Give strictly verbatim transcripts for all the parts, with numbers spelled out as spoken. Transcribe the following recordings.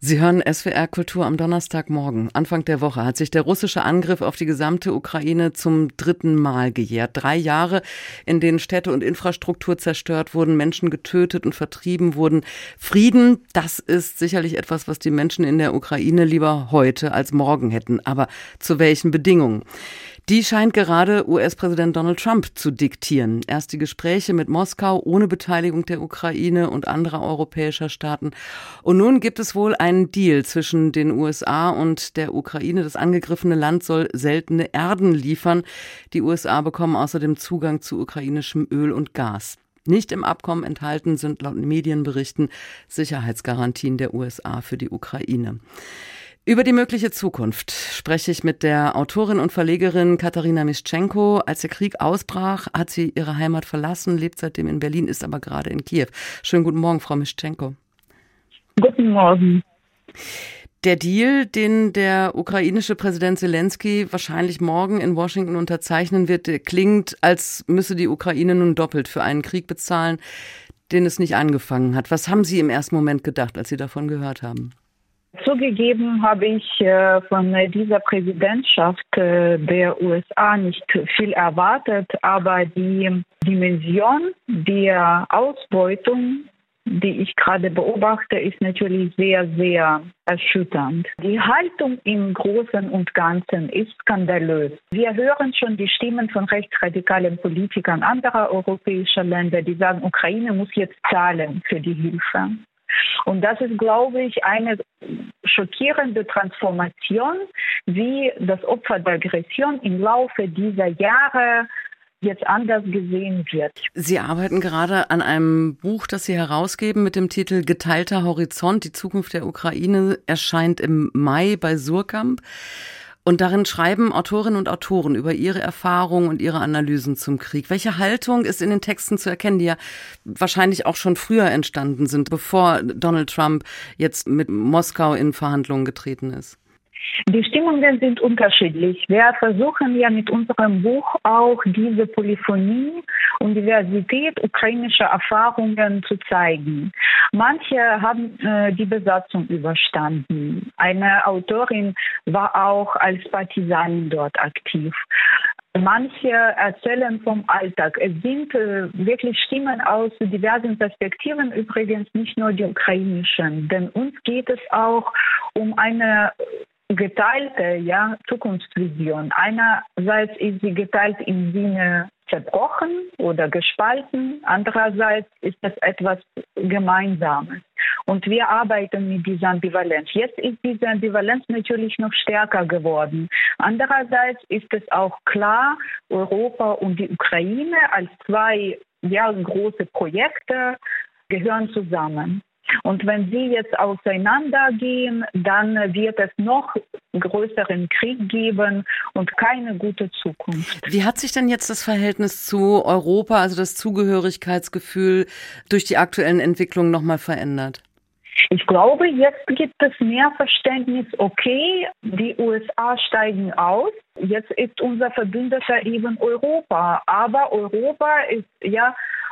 Sie hören S W R Kultur am Donnerstagmorgen. Anfang der Woche hat sich der russische Angriff auf die gesamte Ukraine zum dritten Mal gejährt. Drei Jahre, in denen Städte und Infrastruktur zerstört wurden, Menschen getötet und vertrieben wurden. Frieden, das ist sicherlich etwas, was die Menschen in der Ukraine lieber heute als morgen hätten. Aber zu welchen Bedingungen? Die scheint gerade U S-Präsident Donald Trump zu diktieren. Erst die Gespräche mit Moskau ohne Beteiligung der Ukraine und anderer europäischer Staaten. Und nun gibt es wohl einen Deal zwischen den U S A und der Ukraine. Das angegriffene Land soll seltene Erden liefern. Die U S A bekommen außerdem Zugang zu ukrainischem Öl und Gas. Nicht im Abkommen enthalten sind laut Medienberichten Sicherheitsgarantien der U S A für die Ukraine. Über die mögliche Zukunft spreche ich mit der Autorin und Verlegerin Katarina Mischenko. Als der Krieg ausbrach, hat sie ihre Heimat verlassen, lebt seitdem in Berlin, ist aber gerade in Kiew. Schönen guten Morgen, Frau Mischenko. Guten Morgen. Der Deal, den der ukrainische Präsident Zelensky wahrscheinlich morgen in Washington unterzeichnen wird, klingt, als müsse die Ukraine nun doppelt für einen Krieg bezahlen, den es nicht angefangen hat. Was haben Sie im ersten Moment gedacht, als Sie davon gehört haben? Zugegeben habe ich äh, von dieser Präsidentschaft äh, der U S A nicht viel erwartet, aber die Dimension der Ausbeutung, die ich gerade beobachte, ist natürlich sehr, sehr erschütternd. Die Haltung im Großen und Ganzen ist skandalös. Wir hören schon die Stimmen von rechtsradikalen Politikern anderer europäischer Länder, die sagen, Ukraine muss jetzt zahlen für die Hilfe. Und das ist, glaube ich, eine schockierende Transformation, wie das Opfer der Aggression im Laufe dieser Jahre jetzt anders gesehen wird. Sie arbeiten gerade an einem Buch, das Sie herausgeben mit dem Titel Geteilter Horizont. Die Zukunft der Ukraine erscheint im Mai bei Suhrkamp. Und darin schreiben Autorinnen und Autoren über ihre Erfahrungen und ihre Analysen zum Krieg. Welche Haltung ist in den Texten zu erkennen, die ja wahrscheinlich auch schon früher entstanden sind, bevor Donald Trump jetzt mit Moskau in Verhandlungen getreten ist? Die Stimmungen sind unterschiedlich. Wir versuchen ja mit unserem Buch auch diese Polyphonie und Diversität ukrainischer Erfahrungen zu zeigen. Manche haben äh, die Besatzung überstanden. Eine Autorin war auch als Partisanin dort aktiv. Manche erzählen vom Alltag. Es sind äh, wirklich Stimmen aus diversen Perspektiven, übrigens nicht nur die ukrainischen. Denn uns geht es auch um eine geteilte ja, Zukunftsvision. Einerseits ist sie geteilt im Sinne zerbrochen oder gespalten, andererseits ist es etwas Gemeinsames. Und wir arbeiten mit dieser Ambivalenz. Jetzt ist diese Ambivalenz natürlich noch stärker geworden. Andererseits ist es auch klar, Europa und die Ukraine als zwei ja, große Projekte gehören zusammen. Und wenn sie jetzt auseinandergehen, dann wird es noch größeren Krieg geben und keine gute Zukunft. Wie hat sich denn jetzt das Verhältnis zu Europa, also das Zugehörigkeitsgefühl, durch die aktuellen Entwicklungen nochmal verändert? Ich glaube, jetzt gibt es mehr Verständnis, okay, die U S A steigen aus, jetzt ist unser Verbündeter eben Europa. Aber Europa ist ja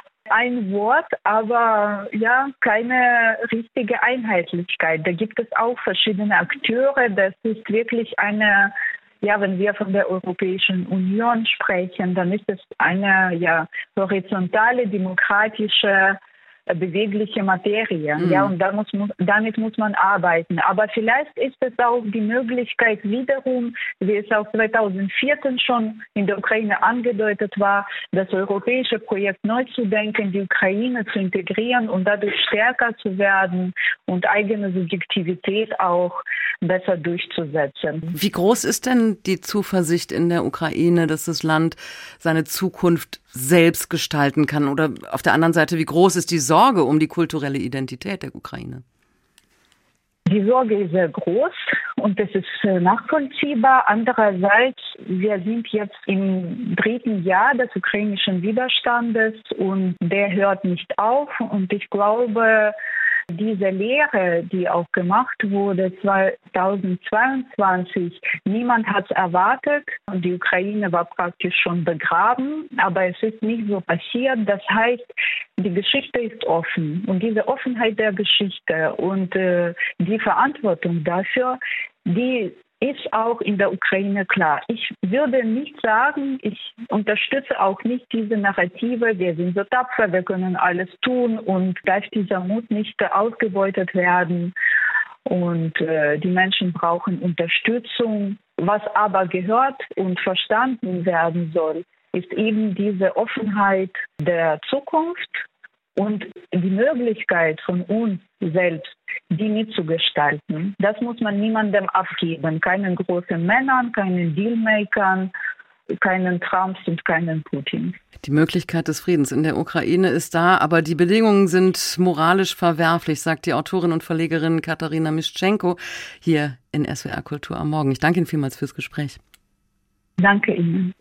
ein Wort, aber ja, keine richtige Einheitlichkeit. Da gibt es auch verschiedene Akteure. Das ist wirklich eine, ja, wenn wir von der Europäischen Union sprechen, dann ist es eine ja, horizontale, demokratische, bewegliche Materie. Mhm. Ja, und da muss, damit muss man arbeiten. Aber vielleicht ist es auch die Möglichkeit wiederum, wie es auch zweitausendvierzehn schon in der Ukraine angedeutet war, das europäische Projekt neu zu denken, die Ukraine zu integrieren und dadurch stärker zu werden und eigene Subjektivität auch besser durchzusetzen. Wie groß ist denn die Zuversicht in der Ukraine, dass das Land seine Zukunft selbst gestalten kann? Oder auf der anderen Seite, wie groß ist die Sorge um die kulturelle Identität der Ukraine? Die Sorge ist sehr groß und das ist nachvollziehbar. Andererseits, wir sind jetzt im dritten Jahr des ukrainischen Widerstandes und der hört nicht auf. Und ich glaube, diese Lehre, die auch gemacht wurde zweitausendzweiundzwanzig, niemand hat es erwartet. Die Ukraine war praktisch schon begraben, aber es ist nicht so passiert. Das heißt, die Geschichte ist offen. Und diese Offenheit der Geschichte und äh, die Verantwortung dafür, die ist auch in der Ukraine klar. Ich würde nicht sagen, ich unterstütze auch nicht diese Narrative, wir sind so tapfer, wir können alles tun und darf dieser Mut nicht ausgebeutet werden. Und äh, die Menschen brauchen Unterstützung. Was aber gehört und verstanden werden soll, ist eben diese Offenheit der Zukunft und die Möglichkeit von uns selbst, die mitzugestalten. Das muss man niemandem abgeben. Keinen großen Männern, keinen Dealmakern, keinen Trumps und keinen Putin. Die Möglichkeit des Friedens in der Ukraine ist da, aber die Bedingungen sind moralisch verwerflich, sagt die Autorin und Verlegerin Katharina Mischenko hier in S W R Kultur am Morgen. Ich danke Ihnen vielmals fürs Gespräch. Danke Ihnen.